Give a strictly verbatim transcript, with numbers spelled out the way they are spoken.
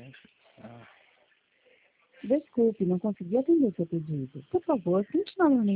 Desculpe, não consegui atender seu pedido. Por favor, tente novamente.